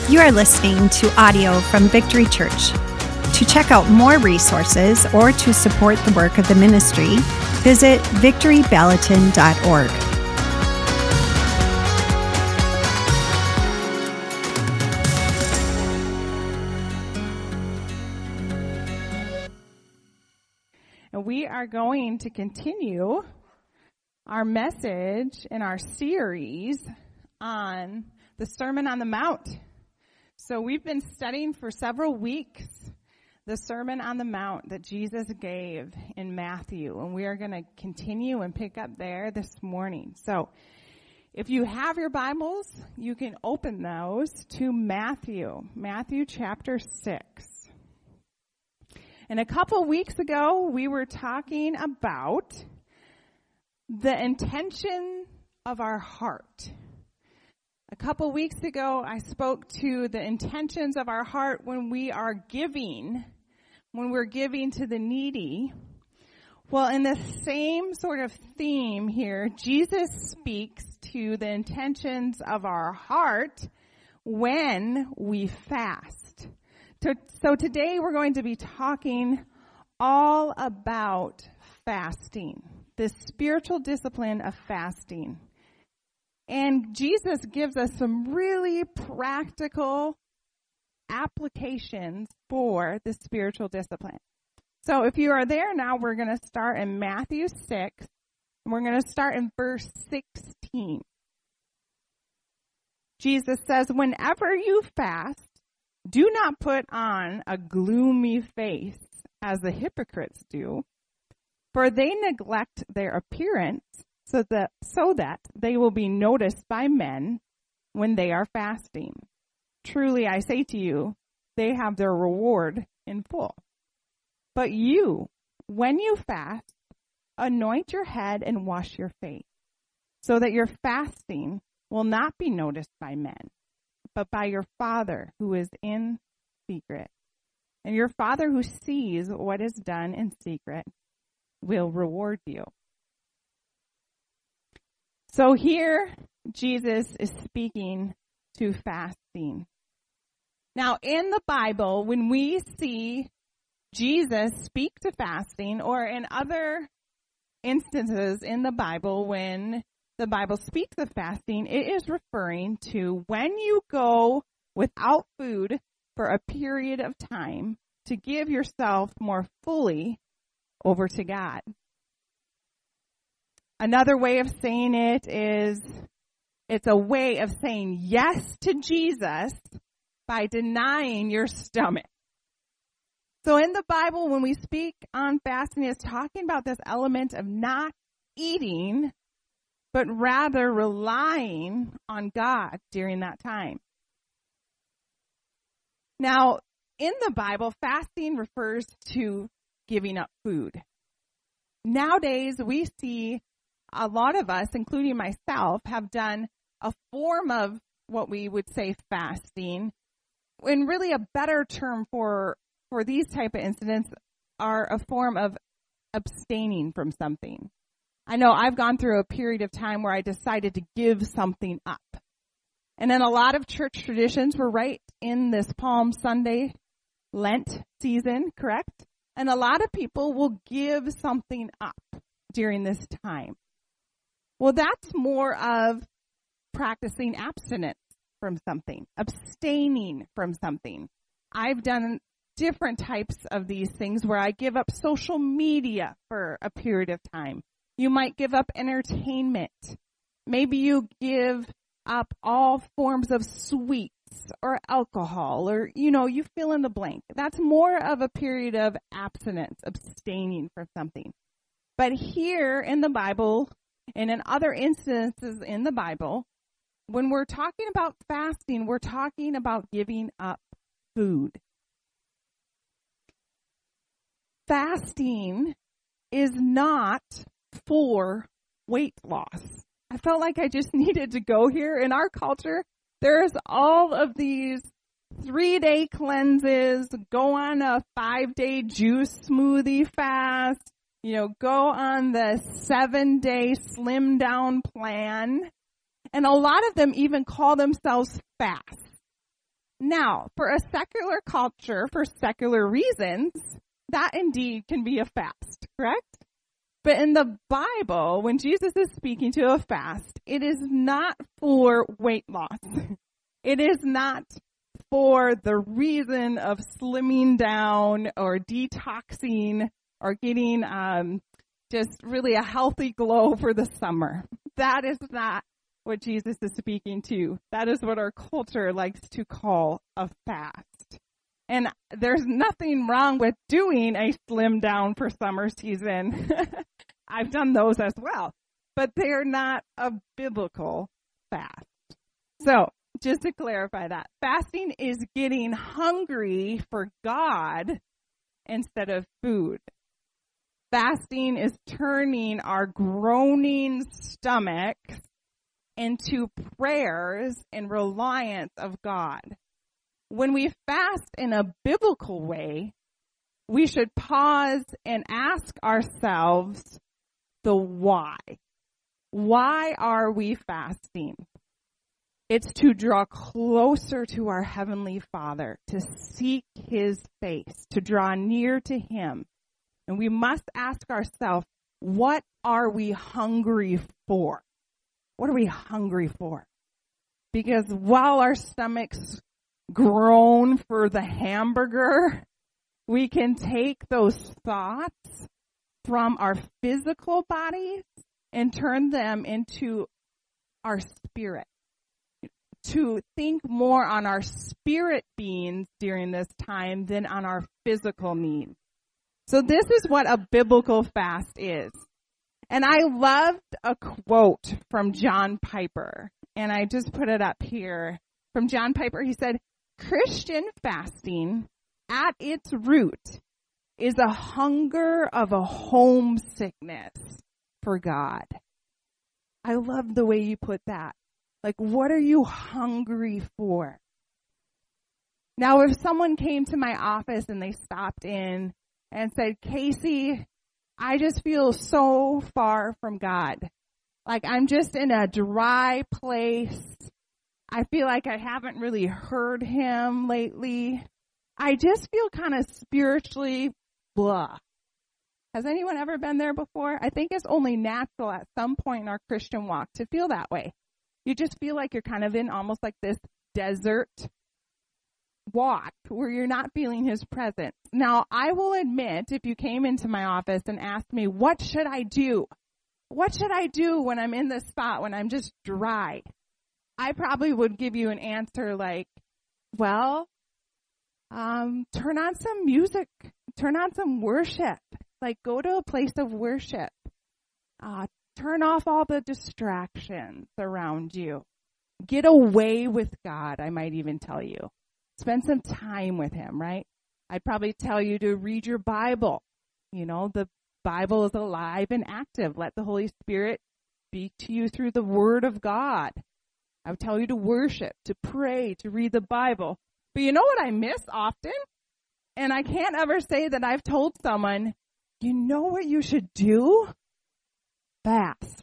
You are listening to audio from Victory Church. To check out more resources or to support the work of the ministry, visit victoryballatin.org. And we are going to continue our message in our series on the Sermon on the Mount. So we've been studying for several weeks the Sermon on the Mount that Jesus gave in Matthew, and we are going to continue and pick up there this morning. So if you have your Bibles, you can open those to Matthew chapter 6. And a couple weeks ago, we were talking about the intention of our heart. A couple weeks ago, I spoke to the intentions of our heart when we are giving, when we're giving to the needy. Well, in the same sort of theme here, Jesus speaks to the intentions of our heart when we fast. So today we're going to be talking all about fasting, the spiritual discipline of fasting. And Jesus gives us some really practical applications for the spiritual discipline. So if you are there now, we're going to start in Matthew 6, and we're going to start in verse 16. Jesus says, "Whenever you fast, do not put on a gloomy face as the hypocrites do, for they neglect their appearance so that they will be noticed by men when they are fasting. Truly, I say to you, they have their reward in full. But you, when you fast, anoint your head and wash your face, so that your fasting will not be noticed by men, but by your Father who is in secret. And your Father who sees what is done in secret will reward you." So here, Jesus is speaking to fasting. Now, in the Bible, when we see Jesus speak to fasting, or in other instances in the Bible, when the Bible speaks of fasting, it is referring to when you go without food for a period of time to give yourself more fully over to God. Another way of saying it is it's a way of saying yes to Jesus by denying your stomach. So in the Bible, when we speak on fasting, it's talking about this element of not eating, but rather relying on God during that time. Now, in the Bible, fasting refers to giving up food. Nowadays, we see a lot of us, including myself, have done a form of what we would say fasting. And really a better term for these type of incidents are a form of abstaining from something. I know I've gone through a period of time where I decided to give something up. And then a lot of church traditions were right in this Palm Sunday Lent season, correct? And a lot of people will give something up during this time. Well, that's more of practicing abstinence from something, abstaining from something. I've done different types of these things where I give up social media for a period of time. You might give up entertainment. Maybe you give up all forms of sweets or alcohol, or, you fill in the blank. That's more of a period of abstinence, abstaining from something. But here in the Bible, and in other instances in the Bible, when we're talking about fasting, we're talking about giving up food. Fasting is not for weight loss. I felt like I just needed to go here. In our culture, there's all of these 3-day cleanses, go on a 5-day juice smoothie fast, go on the 7-day slim down plan. And a lot of them even call themselves fast. Now, for a secular culture, for secular reasons, that indeed can be a fast, correct? But in the Bible, when Jesus is speaking to a fast, it is not for weight loss. It is not for the reason of slimming down or detoxing or getting just really a healthy glow for the summer. That is not what Jesus is speaking to. That is what our culture likes to call a fast. And there's nothing wrong with doing a slim down for summer season. I've done those as well. But they're not a biblical fast. So, just to clarify that, fasting is getting hungry for God instead of food. Fasting is turning our groaning stomachs into prayers and reliance of God. When we fast in a biblical way, we should pause and ask ourselves the why. Why are we fasting? It's to draw closer to our Heavenly Father, to seek His face, to draw near to Him. And we must ask ourselves, what are we hungry for? What are we hungry for? Because while our stomachs groan for the hamburger, we can take those thoughts from our physical bodies and turn them into our spirit. To think more on our spirit beings during this time than on our physical needs. So this is what a biblical fast is. And I loved a quote from John Piper, and I just put it up here. From John Piper, he said, Christian fasting at its root is a hunger of a homesickness for God. I love the way you put that. Like, what are you hungry for? Now, if someone came to my office and they stopped in and said, Casey, I just feel so far from God. Like, I'm just in a dry place. I feel like I haven't really heard Him lately. I just feel kind of spiritually blah. Has anyone ever been there before? I think it's only natural at some point in our Christian walk to feel that way. You just feel like you're kind of in almost like this desert walk where you're not feeling His presence. Now, I will admit, if you came into my office and asked me, what should I do? What should I do when I'm in this spot, when I'm just dry? I probably would give you an answer like, well, turn on some music, turn on some worship, like go to a place of worship. Turn off all the distractions around you. Get away with God, I might even tell you. Spend some time with Him, right? I'd probably tell you to read your Bible. You know, the Bible is alive and active. Let the Holy Spirit speak to you through the Word of God. I would tell you to worship, to pray, to read the Bible. But you know what I miss often? And I can't ever say that I've told someone, you know what you should do? Fast.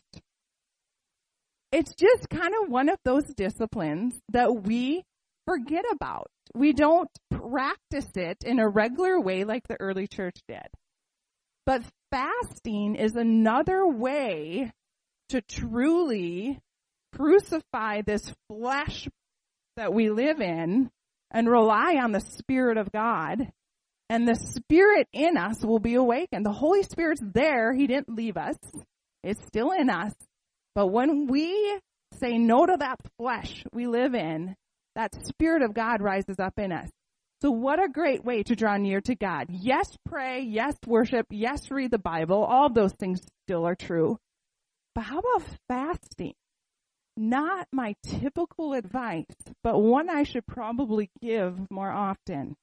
It's just kind of one of those disciplines that we forget about. We don't practice it in a regular way like the early church did. But fasting is another way to truly crucify this flesh that we live in and rely on the Spirit of God. And the Spirit in us will be awakened. The Holy Spirit's there. He didn't leave us. It's still in us. But when we say no to that flesh we live in, that Spirit of God rises up in us. So what a great way to draw near to God. Yes, pray. Yes, worship. Yes, read the Bible. All of those things still are true. But how about fasting? Not my typical advice, but one I should probably give more often.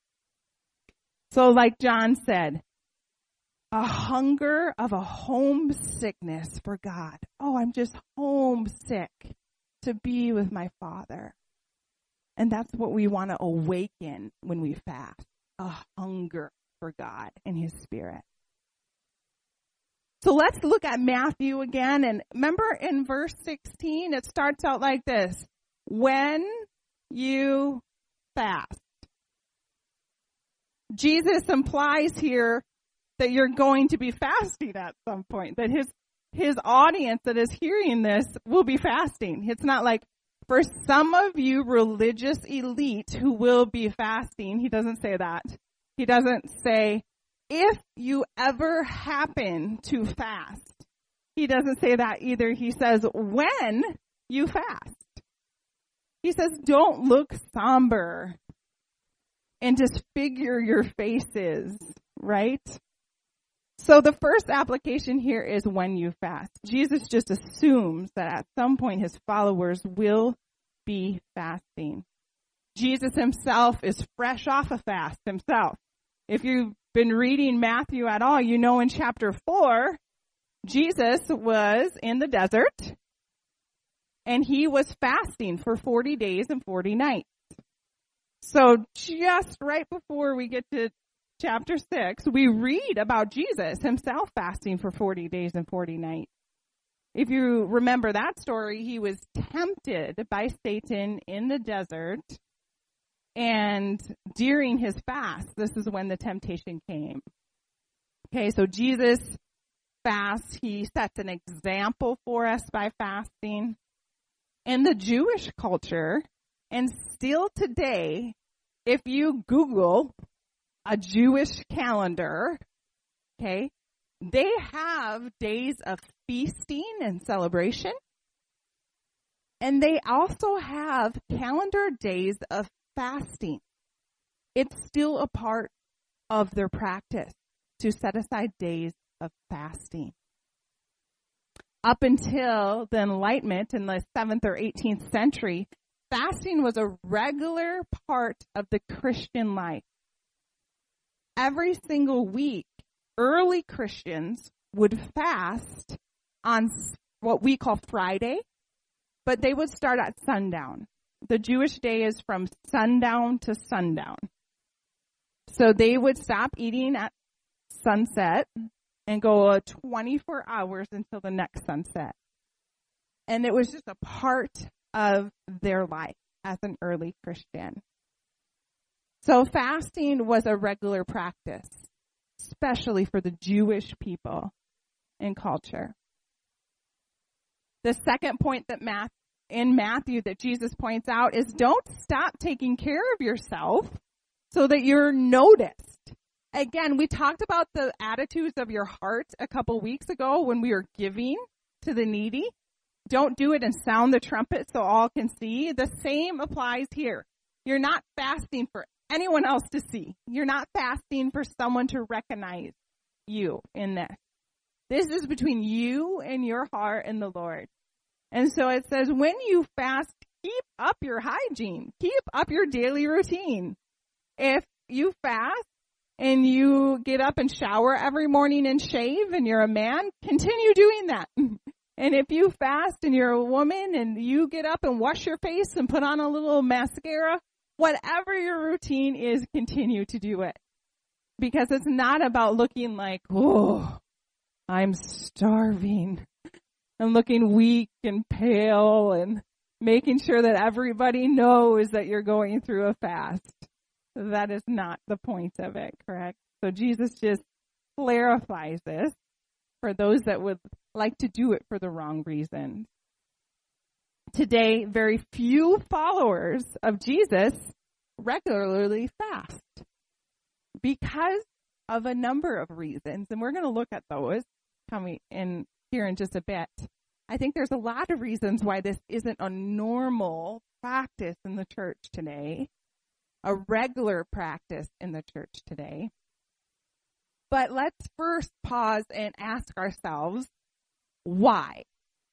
So like John said, a hunger of a homesickness for God. Oh, I'm just homesick to be with my Father. And that's what we want to awaken when we fast, a hunger for God and His Spirit. So let's look at Matthew again. And remember in verse 16, it starts out like this. When you fast. Jesus implies here that you're going to be fasting at some point, that his audience that is hearing this will be fasting. It's not like, for some of you religious elite who will be fasting, he doesn't say that. He doesn't say, if you ever happen to fast. He doesn't say that either. He says, when you fast. He says, don't look somber and disfigure your faces, right? So the first application here is when you fast. Jesus just assumes that at some point his followers will be fasting. Jesus himself is fresh off a fast himself. If you've been reading Matthew at all, you know in chapter 4, Jesus was in the desert and he was fasting for 40 days and 40 nights. So just right before we get to chapter 6, we read about Jesus himself fasting for 40 days and 40 nights. If you remember that story, he was tempted by Satan in the desert, and during his fast, this is when the temptation came. Okay, so Jesus fasts. He sets an example for us by fasting. In the Jewish culture, and still today, if you Google a Jewish calendar, okay, they have days of feasting and celebration. And they also have calendar days of fasting. It's still a part of their practice to set aside days of fasting. Up until the Enlightenment in the 7th or 18th century, fasting was a regular part of the Christian life. Every single week, early Christians would fast on what we call Friday, but they would start at sundown. The Jewish day is from sundown to sundown. So they would stop eating at sunset and go 24 hours until the next sunset. And it was just a part of their life as an early Christian. So fasting was a regular practice, especially for the Jewish people and culture. The second point that in Matthew that Jesus points out is don't stop taking care of yourself so that you're noticed. Again, we talked about the attitudes of your heart a couple weeks ago when we were giving to the needy. Don't do it and sound the trumpet so all can see. The same applies here. You're not fasting for anyone else to see. You're not fasting for someone to recognize you in this. This is between you and your heart and the Lord. And so it says, when you fast, keep up your hygiene. Keep up your daily routine. If you fast and you get up and shower every morning and shave and you're a man, continue doing that. And if you fast and you're a woman and you get up and wash your face and put on a little mascara, whatever your routine is, continue to do it. Because it's not about looking like, oh, I'm starving, and looking weak and pale and making sure that everybody knows that you're going through a fast. That is not the point of it, correct? So Jesus just clarifies this for those that would like to do it for the wrong reason. Today, very few followers of Jesus regularly fast because of a number of reasons, and we're going to look at those coming in here in just a bit. I think there's a lot of reasons why this isn't a normal practice in the church today, a regular practice in the church today. But let's first pause and ask ourselves, why?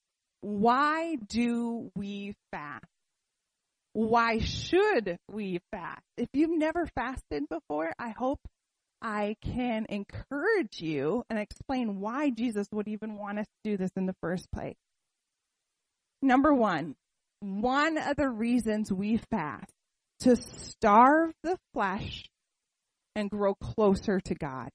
Why do we fast? Why should we fast? If you've never fasted before, I hope I can encourage you and explain why Jesus would even want us to do this in the first place. Number one of the reasons we fast, to starve the flesh and grow closer to God.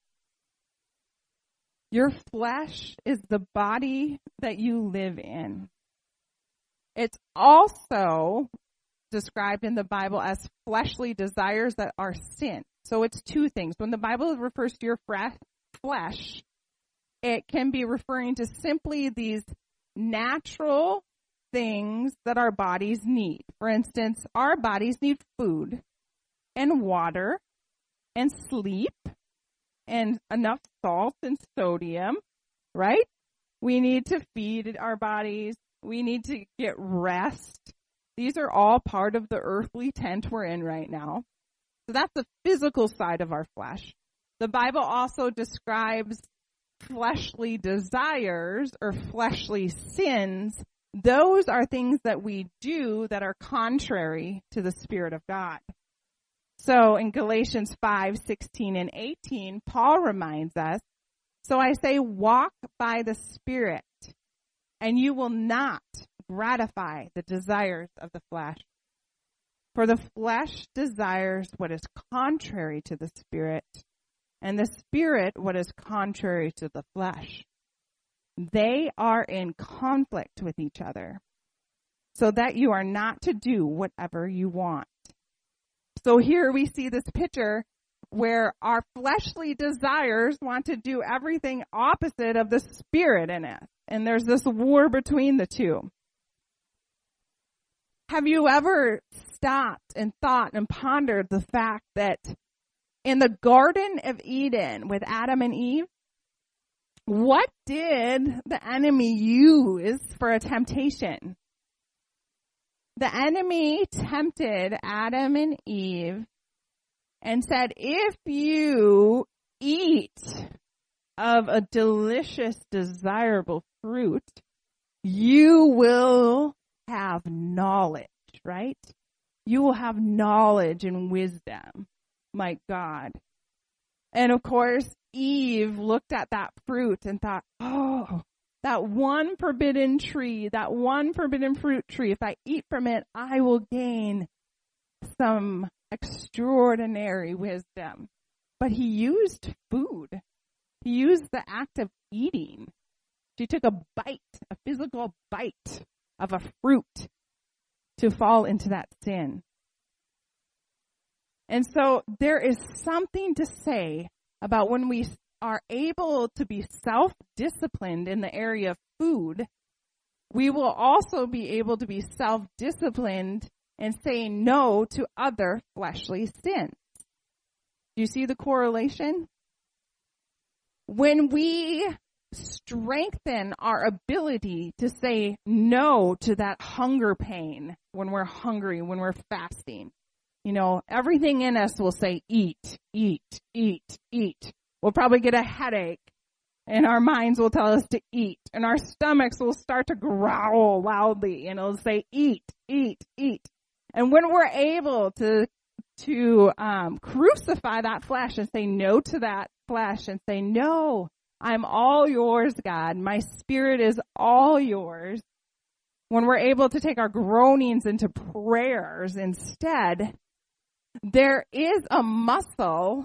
Your flesh is the body that you live in. It's also described in the Bible as fleshly desires that are sin. So it's two things. When the Bible refers to your flesh, it can be referring to simply these natural things that our bodies need. For instance, our bodies need food and water and sleep and enough salt and sodium, right? We need to feed our bodies. We need to get rest. These are all part of the earthly tent we're in right now. So that's the physical side of our flesh. The Bible also describes fleshly desires or fleshly sins. Those are things that we do that are contrary to the Spirit of God. So in Galatians 5:16 and 18, Paul reminds us, so I say, walk by the Spirit, and you will not gratify the desires of the flesh. For the flesh desires what is contrary to the Spirit, and the Spirit what is contrary to the flesh. They are in conflict with each other, so that you are not to do whatever you want. So here we see this picture where our fleshly desires want to do everything opposite of the Spirit in us. And there's this war between the two. Have you ever stopped and thought and pondered the fact that in the Garden of Eden with Adam and Eve, what did the enemy use for a temptation? The enemy tempted Adam and Eve and said, if you eat of a delicious, desirable fruit, you will have knowledge, right? You will have knowledge and wisdom, my God. And of course, Eve looked at that fruit and thought, oh, that one forbidden tree, that one forbidden fruit tree, if I eat from it, I will gain some extraordinary wisdom. But he used food. He used the act of eating. She took a bite, a physical bite of a fruit to fall into that sin. And so there is something to say about when we are able to be self-disciplined in the area of food, we will also be able to be self-disciplined and say no to other fleshly sins. Do you see the correlation? When we strengthen our ability to say no to that hunger pain when we're hungry, when we're fasting, you know, everything in us will say eat, eat, eat, eat. We'll probably get a headache, and our minds will tell us to eat, and our stomachs will start to growl loudly, and it'll say eat, eat, eat. And when we're able to crucify that flesh and say no to that flesh and say, no, I'm all yours, God. My spirit is all yours. When we're able to take our groanings into prayers instead, there is a muscle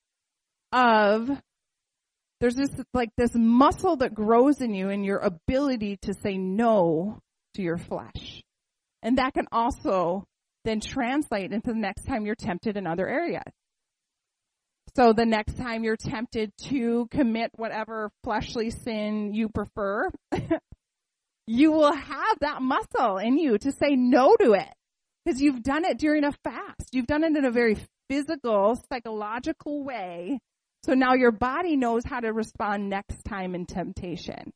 there's this muscle that grows in you and your ability to say no to your flesh. And that can also then translate into the next time you're tempted in other areas. So the next time you're tempted to commit whatever fleshly sin you prefer, you will have that muscle in you to say no to it. Because you've done it during a fast. You've done it in a very physical, psychological way. So now your body knows how to respond next time in temptation.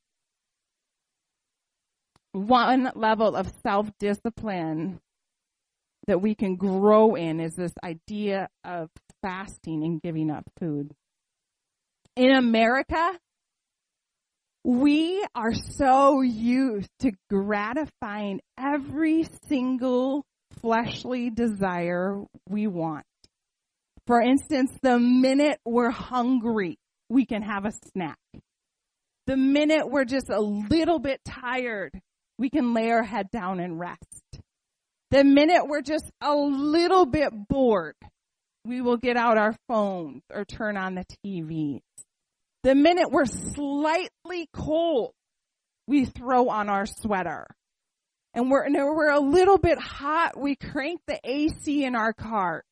One level of self-discipline that we can grow in is this idea of fasting and giving up food. In America, we are so used to gratifying every single fleshly desire we want. For instance, the minute we're hungry, we can have a snack. The minute we're just a little bit tired, we can lay our head down and rest. The minute we're just a little bit bored, we will get out our phones or turn on the TVs. The minute we're slightly cold, we throw on our sweater. and we're a little bit hot, we crank the AC in our car.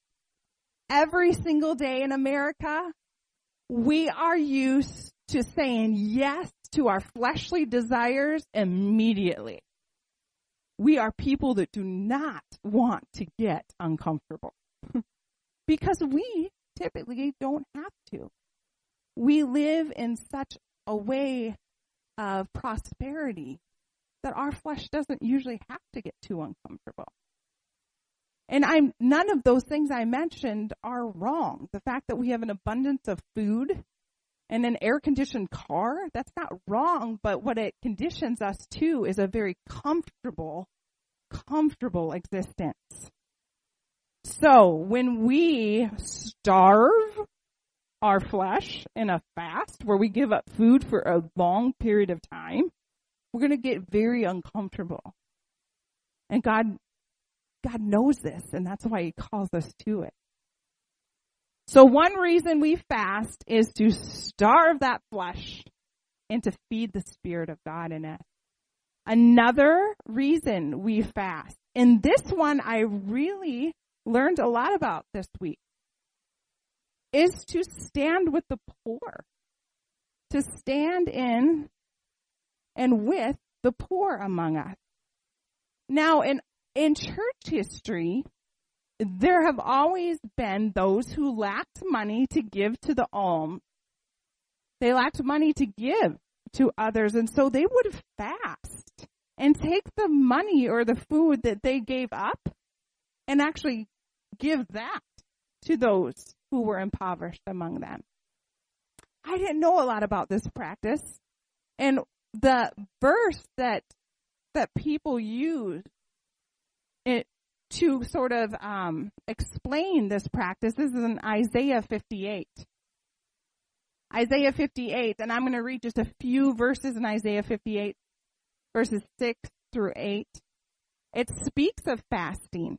Every single day in America, we are used to saying yes to our fleshly desires immediately. We are people that do not want to get uncomfortable because we typically don't have to. We live in such a way of prosperity that our flesh doesn't usually have to get too uncomfortable. And none of those things I mentioned are wrong. The fact that we have an abundance of food and an air-conditioned car, that's not wrong, but what it conditions us to is a very comfortable existence. So when we starve our flesh in a fast where we give up food for a long period of time, we're going to get very uncomfortable. And God knows this, and that's why he calls us to it. So one reason we fast is to starve that flesh and to feed the Spirit of God in it. Another reason we fast, and this one I really learned a lot about this week, is to stand with the poor. To stand in and with the poor among us. Now, in church history, there have always been those who lacked money to give to the alms. They lacked money to give to others, and so they would fast and take the money or the food that they gave up and actually give that to those who were impoverished among them. I didn't know a lot about this practice, and the verse that people use it to sort of explain this practice is in Isaiah 58. Isaiah 58, and I'm going to read just a few verses in Isaiah 58, verses 6 through 8. It speaks of fasting.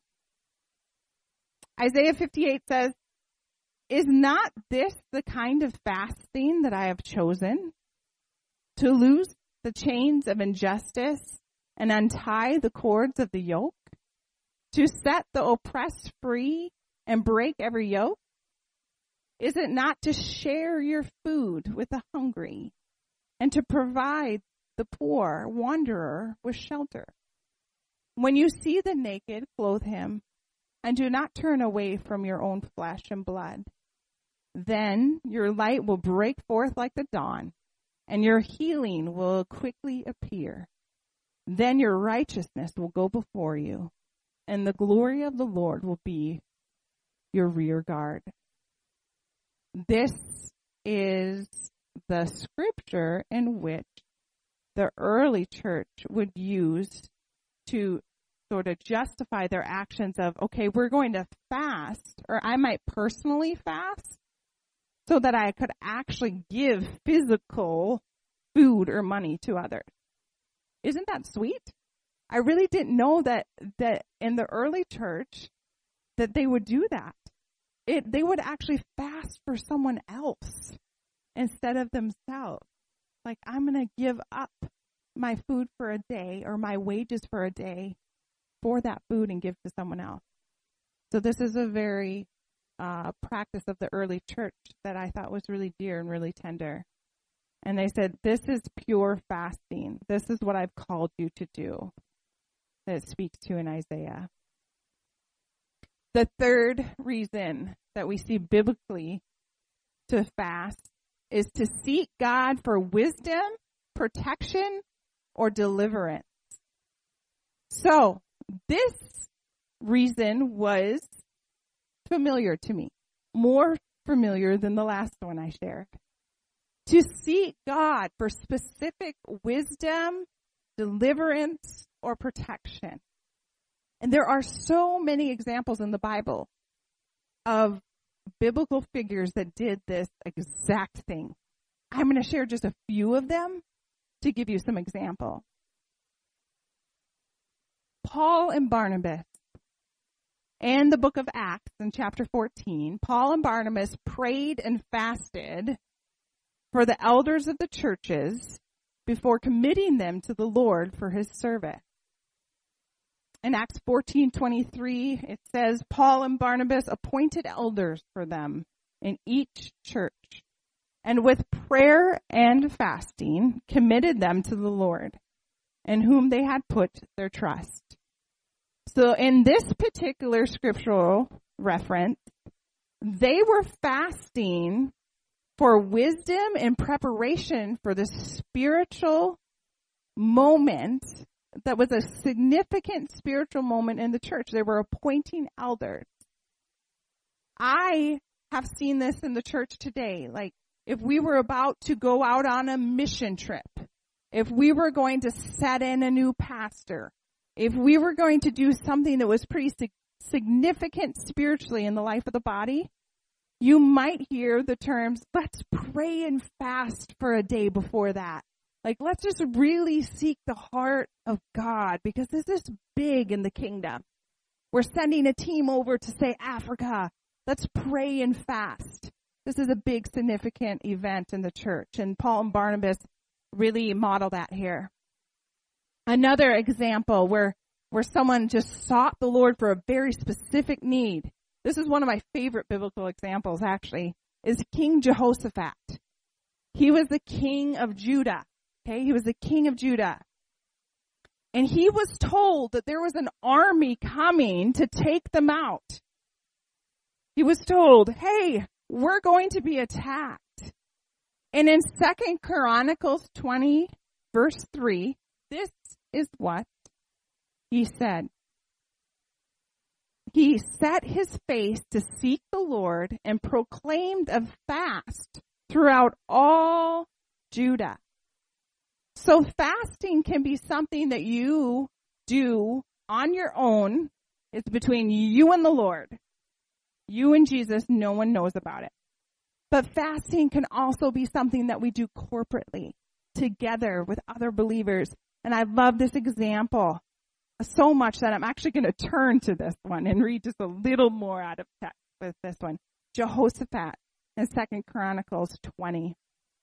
Isaiah 58 says, "Is not this the kind of fasting that I have chosen? To loose the chains of injustice and untie the cords of the yoke? To set the oppressed free and break every yoke? Is it not to share your food with the hungry and to provide the poor wanderer with shelter? When you see the naked, clothe him, and do not turn away from your own flesh and blood. Then your light will break forth like the dawn, and your healing will quickly appear. Then your righteousness will go before you, and the glory of the Lord will be your rear guard." This is the scripture in which the early church would use to sort of justify their actions of, okay, we're going to fast, or I might personally fast, so that I could actually give physical food or money to others. Isn't that sweet? I really didn't know that in the early church that they would do that. They would actually fast for someone else instead of themselves. Like, I'm going to give up my food for a day or my wages for a day for that food and give to someone else. So this is a very practice of the early church that I thought was really dear and really tender. And they said, this is pure fasting. This is what I've called you to do. That it speaks to in Isaiah. The third reason that we see biblically to fast is to seek God for wisdom, protection, or deliverance. So this reason was familiar to me, more familiar than the last one I shared. To seek God for specific wisdom, deliverance, or protection. And there are so many examples in the Bible of biblical figures that did this exact thing. I'm going to share just a few of them to give you some example. Paul and Barnabas. In the book of Acts, in chapter 14, Paul and Barnabas prayed and fasted for the elders of the churches before committing them to the Lord for his service. In Acts 14:23, it says, Paul and Barnabas appointed elders for them in each church, and with prayer and fasting committed them to the Lord, in whom they had put their trust. So in this particular scriptural reference, they were fasting for wisdom and preparation for the spiritual moment that was a significant spiritual moment in the church. They were appointing elders. I have seen this in the church today. Like, if we were about to go out on a mission trip, if we were going to set in a new pastor, if we were going to do something that was pretty significant spiritually in the life of the body, you might hear the terms, let's pray and fast for a day before that. Like, let's just really seek the heart of God, because this is big in the kingdom. We're sending a team over to, say, Africa. Let's pray and fast. This is a big, significant event in the church, and Paul and Barnabas really model that here. Another example where someone just sought the Lord for a very specific need. This is one of my favorite biblical examples, actually, is King Jehoshaphat. He was the king of Judah. Okay, he was the king of Judah. And he was told that there was an army coming to take them out. He was told, hey, we're going to be attacked. And in 2 Chronicles 20, verse 3, this is what he said. He set his face to seek the Lord and proclaimed a fast throughout all Judah. So fasting can be something that you do on your own. It's between you and the Lord. You and Jesus, no one knows about it. But fasting can also be something that we do corporately, together with other believers. And I love this example so much that I'm actually going to turn to this one and read just a little more out of text with this one. Jehoshaphat in 2 Chronicles 20.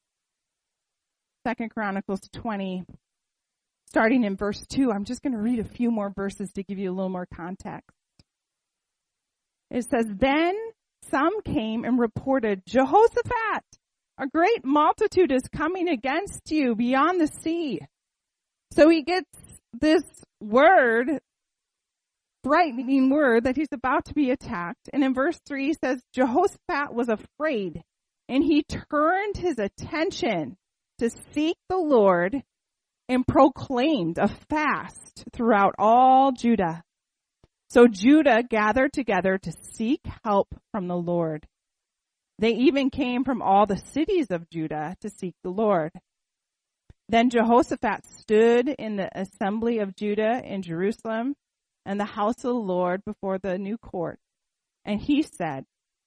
2 Chronicles 20, starting in verse 2. I'm just going to read a few more verses to give you a little more context. It says, Then some came and reported, Jehoshaphat, a great multitude is coming against you beyond the sea. So he gets this word, frightening word, that he's about to be attacked. And in verse 3, he says, Jehoshaphat was afraid, and he turned his attention to seek the Lord and proclaimed a fast throughout all Judah. So Judah gathered together to seek help from the Lord. They even came from all the cities of Judah to seek the Lord. Then Jehoshaphat stood in the assembly of Judah in Jerusalem and the house of the Lord before the new court. And he said,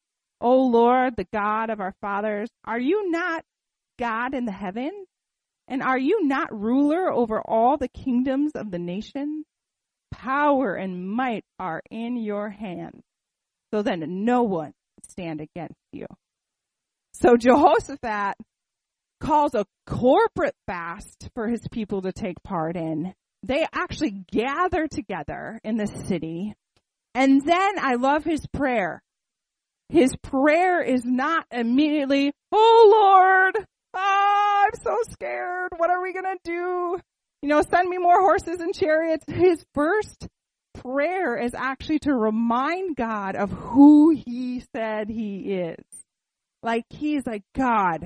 O Lord, the God of our fathers, are you not God in the heaven? And are you not ruler over all the kingdoms of the nations? Power and might are in your hand, so that no one can stand against you. So Jehoshaphat calls a corporate fast for his people to take part in. They actually gather together in the city. And then I love his prayer. His prayer is not immediately, oh Lord, I'm so scared. What are we going to do? Send me more horses and chariots. His first prayer is actually to remind God of who he said he is. Like, he's like, God,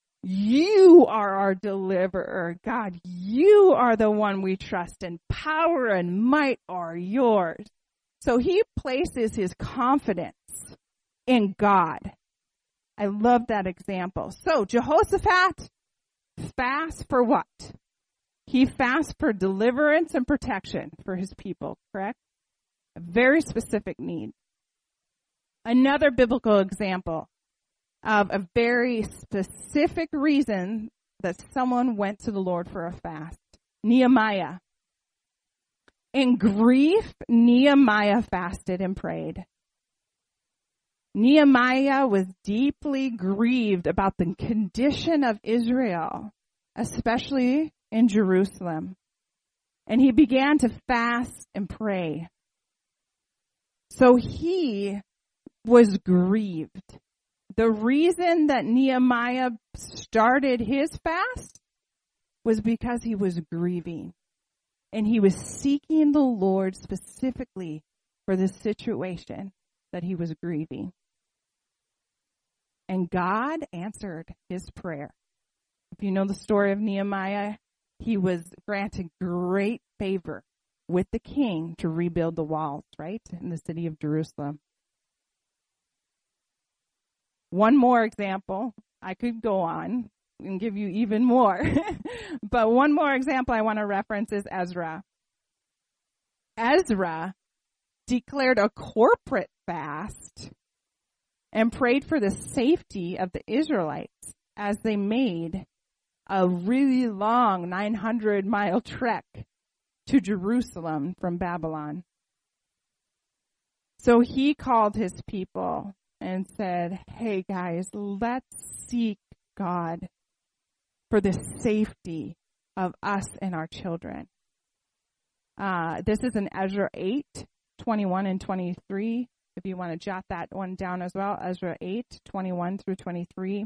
you are our deliverer. God, you are the one we trust, and power and might are yours. So he places his confidence in God. I love that example. So Jehoshaphat fasts for what? He fasts for deliverance and protection for his people, correct? A very specific need. Another biblical example of a very specific reason that someone went to the Lord for a fast. Nehemiah. In grief, Nehemiah fasted and prayed. Nehemiah was deeply grieved about the condition of Israel, especially in Jerusalem. And he began to fast and pray. So he was grieved. The reason that Nehemiah started his fast was because he was grieving. And he was seeking the Lord specifically for the situation that he was grieving. And God answered his prayer. If you know the story of Nehemiah, he was granted great favor with the king to rebuild the walls, right, in the city of Jerusalem. One more example. I could go on and give you even more. But one more example I want to reference is Ezra. Ezra declared a corporate fast and prayed for the safety of the Israelites as they made a really long 900-mile trek to Jerusalem from Babylon. So he called his people and said, hey guys, let's seek God for the safety of us and our children. This is in Ezra 8, 21 and 23. If you want to jot that one down as well, Ezra 8, 21 through 23.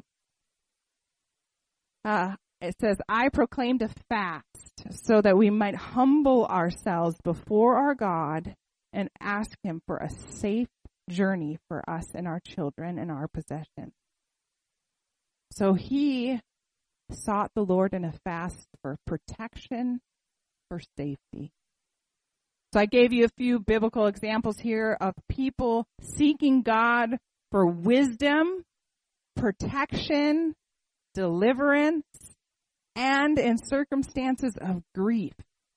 It says, I proclaimed a fast so that we might humble ourselves before our God and ask him for a safe journey for us and our children and our possessions. So he sought the Lord in a fast for protection, for safety. So I gave you a few biblical examples here of people seeking God for wisdom, protection, deliverance, and in circumstances of grief.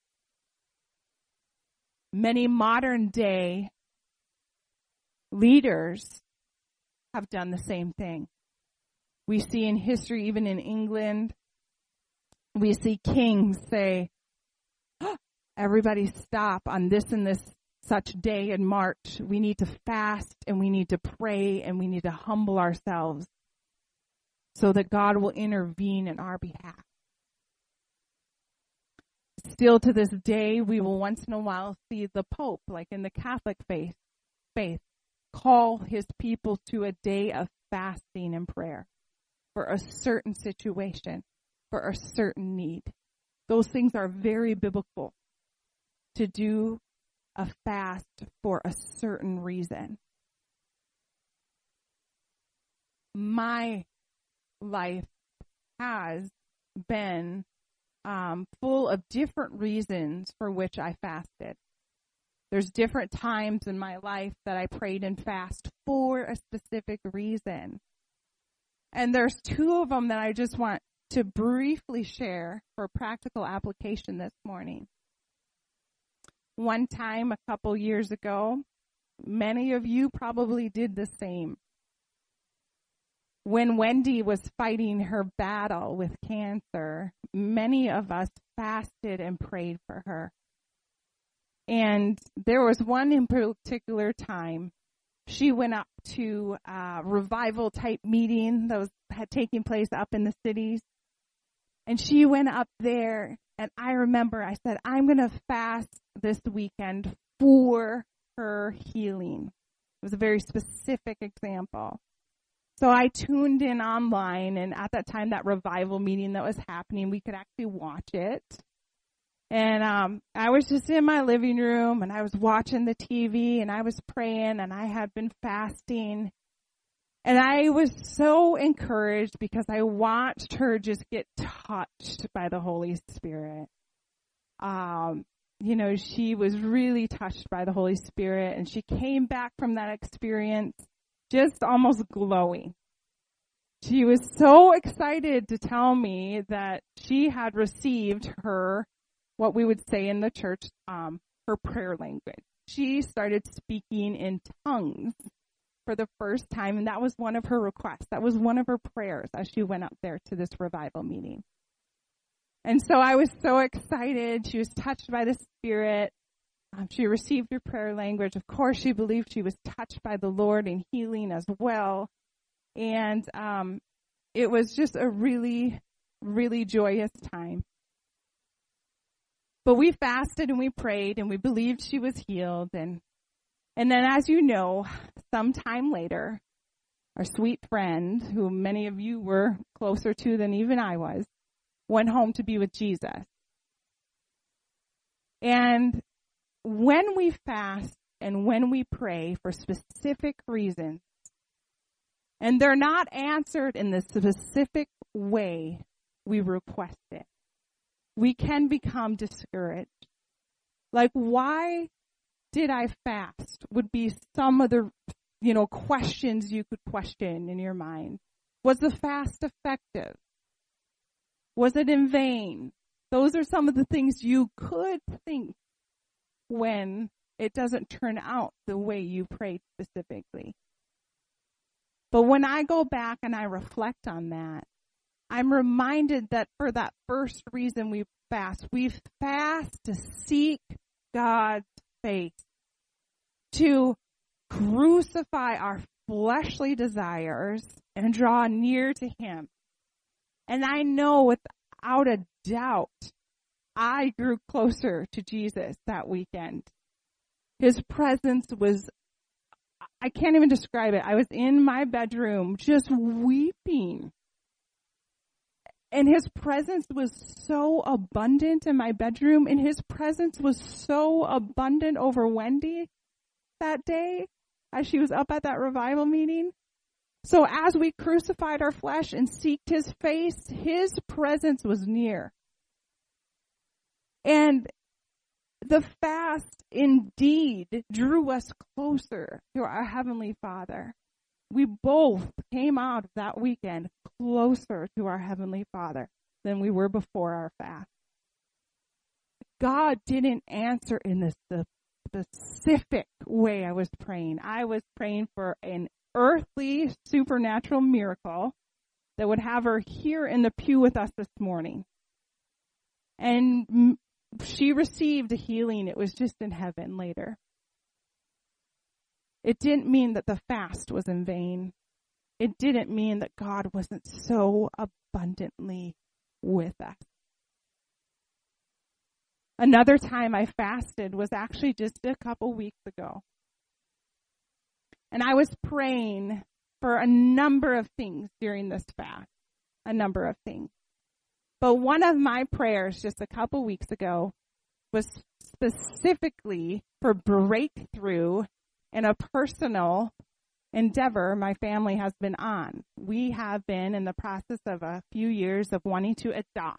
Many modern day leaders have done the same thing. We see in history, even in England, we see kings say, everybody stop on this and this such day in March. We need to fast and we need to pray and we need to humble ourselves so that God will intervene in our behalf. Still to this day, we will once in a while see the Pope, like in the Catholic faith, call his people to a day of fasting and prayer for a certain situation, for a certain need. Those things are very biblical, to do a fast for a certain reason. My life has been full of different reasons for which I fasted. There's different times in my life that I prayed and fast for a specific reason. And there's two of them that I just want to briefly share for practical application this morning. One time, a couple years ago, many of you probably did the same. When Wendy was fighting her battle with cancer, many of us fasted and prayed for her. And there was one in particular time, she went up to a revival type meeting that had taken place up in the cities. And she went up there, and I remember I said, I'm going to fast this weekend for her healing. It was a very specific example. So I tuned in online, and at that time, that revival meeting that was happening, we could actually watch it. And I was just in my living room, and I was watching the TV, and I was praying, and I had been fasting. And I was so encouraged because I watched her just get touched by the Holy Spirit. She was really touched by the Holy Spirit, and she came back from that experience just almost glowing. She was so excited to tell me that she had received her, what we would say in the church, her prayer language. She started speaking in tongues for the first time, and that was one of her requests. That was one of her prayers as she went up there to this revival meeting. And so I was so excited. She was touched by the Spirit. She received her prayer language. Of course, she believed she was touched by the Lord in healing as well. And it was just a really, really joyous time. But we fasted and we prayed and we believed she was healed. And then, as you know, sometime later, our sweet friend, who many of you were closer to than even I was, went home to be with Jesus. And when we fast and when we pray for specific reasons, and they're not answered in the specific way we request it, we can become discouraged. Like, why did I fast would be some of the, questions you could question in your mind. Was the fast effective? Was it in vain? Those are some of the things you could think when it doesn't turn out the way you prayed specifically. But when I go back and I reflect on that, I'm reminded that for that first reason we fast to seek God's face, to crucify our fleshly desires and draw near to Him. And I know without a doubt, I grew closer to Jesus that weekend. His presence was, I can't even describe it. I was in my bedroom just weeping. And His presence was so abundant in my bedroom, and His presence was so abundant over Wendy that day as she was up at that revival meeting. So as we crucified our flesh and seeked His face, His presence was near. And the fast indeed drew us closer to our Heavenly Father. We both came out of that weekend closer to our Heavenly Father than we were before our fast. God didn't answer in the specific way I was praying. I was praying for an earthly supernatural miracle that would have her here in the pew with us this morning. And she received a healing. It was just in heaven later. It didn't mean that the fast was in vain. It didn't mean that God wasn't so abundantly with us. Another time I fasted was actually just a couple weeks ago. And I was praying for a number of things during this fast. A number of things. But one of my prayers just a couple weeks ago was specifically for breakthrough in a personal endeavor my family has been on. We have been in the process of a few years of wanting to adopt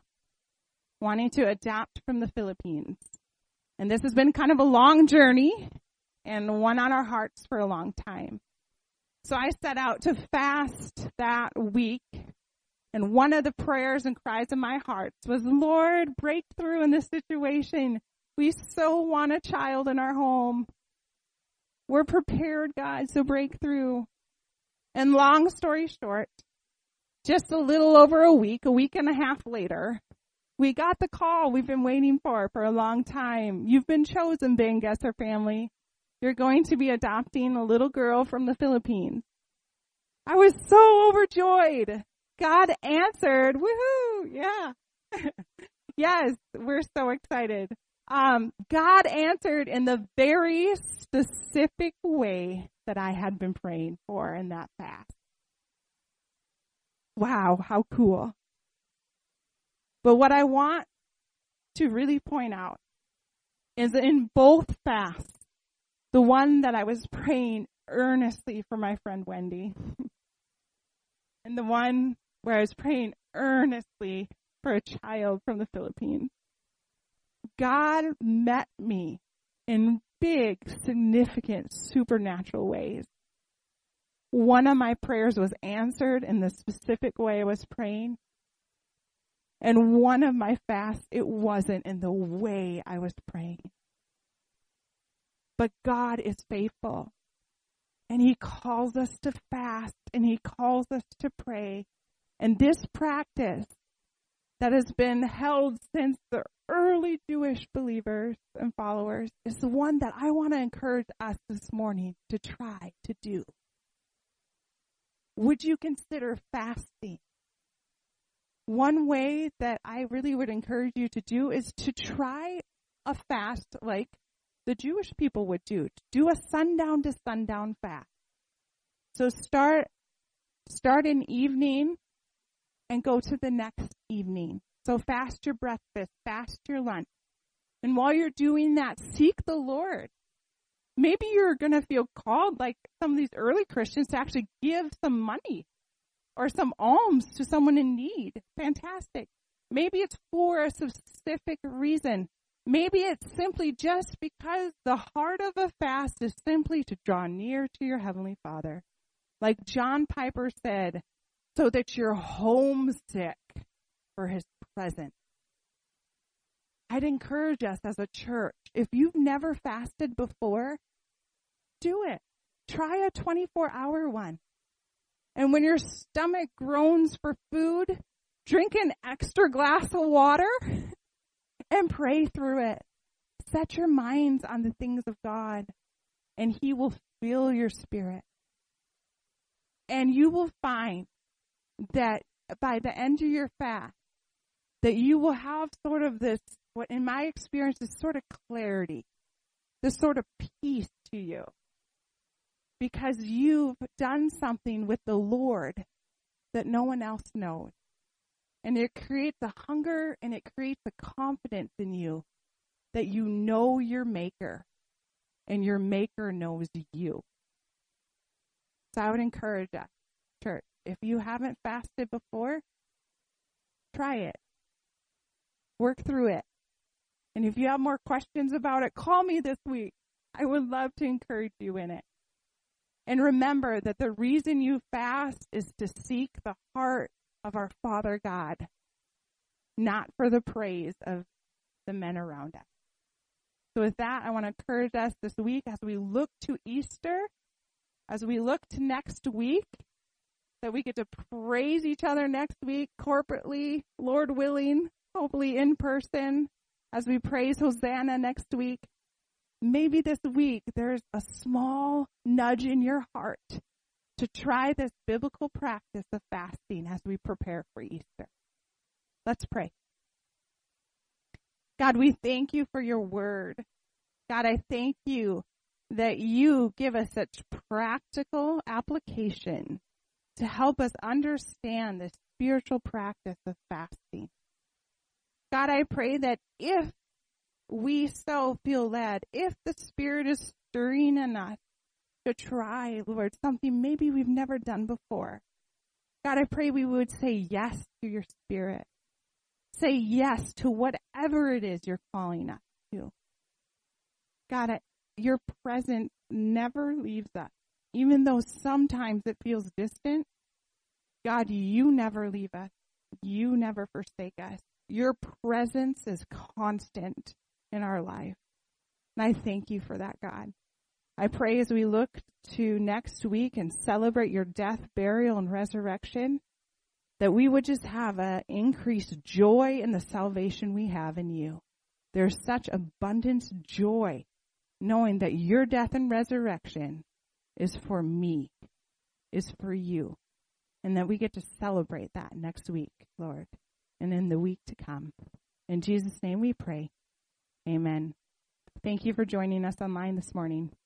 from the Philippines. And this has been kind of a long journey and one on our hearts for a long time. So I set out to fast that week. And one of the prayers and cries of my heart was, Lord, break through in this situation. We so want a child in our home. We're prepared, God, so break through. And long story short, just a little over a week and a half later, we got the call we've been waiting for a long time. You've been chosen, Van Gesser family. You're going to be adopting a little girl from the Philippines. I was so overjoyed. God answered. Woohoo! Yeah. Yes, we're so excited. God answered in the very specific way that I had been praying for in that fast. Wow, how cool. But what I want to really point out is that in both fasts, the one that I was praying earnestly for my friend Wendy, and the one where I was praying earnestly for a child from the Philippines, God met me in big, significant, supernatural ways. One of my prayers was answered in the specific way I was praying. And one of my fasts, it wasn't in the way I was praying. But God is faithful. And He calls us to fast, and He calls us to pray. And this practice that has been held since the early Jewish believers and followers is the one that I want to encourage us this morning to try to do. Would you consider fasting? One way that I really would encourage you to do is to try a fast like the Jewish people would do. Do a sundown to sundown fast. So start in evening and go to the next evening. So fast your breakfast, fast your lunch. And while you're doing that, seek the Lord. Maybe you're going to feel called, like some of these early Christians, to actually give some money or some alms to someone in need. Fantastic. Maybe it's for a specific reason. Maybe it's simply just because the heart of a fast is simply to draw near to your Heavenly Father. Like John Piper said, so that you're homesick for His presence. I'd encourage us as a church, if you've never fasted before, do it. Try a 24-hour one. And when your stomach groans for food, drink an extra glass of water and pray through it. Set your minds on the things of God, and He will fill your spirit. And you will find that by the end of your fast, that you will have sort of this, what in my experience is sort of clarity, this sort of peace to you. Because you've done something with the Lord that no one else knows. And it creates a hunger and it creates a confidence in you that you know your Maker and your Maker knows you. So I would encourage us, church, if you haven't fasted before, try it. Work through it. And if you have more questions about it, call me this week. I would love to encourage you in it. And remember that the reason you fast is to seek the heart of our Father God, not for the praise of the men around us. So with that, I want to encourage us this week as we look to Easter, as we look to next week, that we get to praise each other next week corporately, Lord willing, hopefully in person, as we praise Hosanna next week. Maybe this week there's a small nudge in your heart to try this biblical practice of fasting as we prepare for Easter. Let's pray. God, we thank you for your word. God, I thank you that you give us such practical application to help us understand the spiritual practice of fasting. God, I pray that if we so feel led, if the Spirit is stirring in us to try, Lord, something maybe we've never done before, God, I pray we would say yes to your Spirit. Say yes to whatever it is you're calling us to. God, your presence never leaves us. Even though sometimes it feels distant, God, you never leave us. You never forsake us. Your presence is constant in our life. And I thank you for that, God. I pray as we look to next week and celebrate your death, burial, and resurrection, that we would just have an increased joy in the salvation we have in you. There's such abundant joy knowing that your death and resurrection is for me, is for you, and that we get to celebrate that next week, Lord, and in the week to come. In Jesus' name we pray. Amen. Thank you for joining us online this morning.